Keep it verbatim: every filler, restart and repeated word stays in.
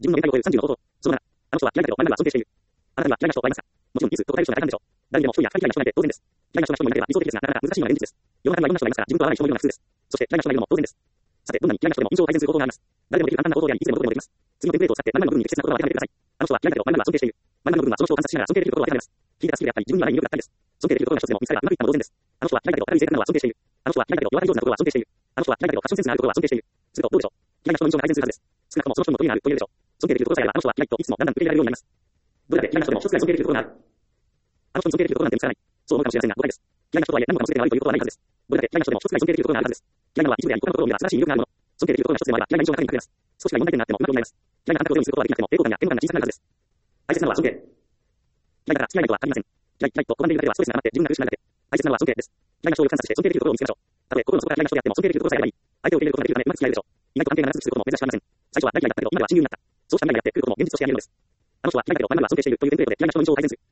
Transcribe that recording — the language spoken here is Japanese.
自分の限界を超えるさんじゅうの弟。そのなな、あの人は嫌いだけど、前々は尊敬している。あなたには嫌いな人はいますか？もちろん、いつ、どこかいる人が大半でしょう。誰にでも一人や二人嫌いな人がいて当然です。嫌いな人が一人もいなければ理想的ですが、なかなか難しいのが現実です。世の中にはいろんな人がいますから、自分と合わない人もいるのが普通です。そして、嫌いな人がいるのも当然です。さて、どんなに嫌いな人でも印象を改善する方法があります。誰でもできる簡単な方法であり、いつでもどこでもできます。次のテンプレートを使って、前々の部分に適切な言葉を当てはめてください。あの人は嫌いだけど、前々は尊敬している。前々の部分はその人を観察しながら尊敬できることを当てはめます。聞いてが好きであったり、自分にはない魅力だったりです。尊敬できることが一つでも見つかればうまくいったも同然です。あの人は嫌いだけど明るい性格なのは尊敬している。あの人は嫌いだけど弱い上手なところは尊敬している。あの人は嫌いだけどファッションセンスがあるところは尊敬している。するとどうでしょう。嫌いな人の印象が改善するはずです。少なくともその人の得意があると言えるでしょう。尊敬できるところさえあれば、あの人は嫌いといつもだんだん受け入れられるようになります。どれだけ嫌いな人でも一つくらい尊敬できるところがある。あの人に尊敬できるところなんて見つからない。そう思うかもしれませんが、誤解です。嫌いな人とはいえ何もかも全てが悪いということはないはずです。どれだけ嫌いな人でも一つくらい尊敬できるところがあるはずです。嫌いなのは一部であり、他のところでは素晴らしい魅力があるもの。尊敬できるところが一つでもあれば、嫌いな印象が高くなります。少しが問題点になってもうまくなります。嫌いな感覚を用意することができなくても、抵抗感や抵抗感が小さくなるはずです。大切なのは尊敬。嫌いだから付き合いないとは限りません。嫌い、嫌いと拒んでいるだけではストレスが溜まって自分が苦しくなるだけ。大切なのは尊敬です。嫌いな人をよく観察して尊敬できるところを見つけましょう。たとえ心の底から嫌いな人であっても尊敬できるところさえあればいい。相手を受け入れることができるためうまく付き合えるでしょう。意外と関係が長続きすることも珍しくありません。最初は大嫌いだったけど今では親友になった。そうした未来になって来ることも現実としてあり得るのです。あの人は嫌いだけど前々は尊敬しているというテンプレートで嫌いな人の印象を改善する。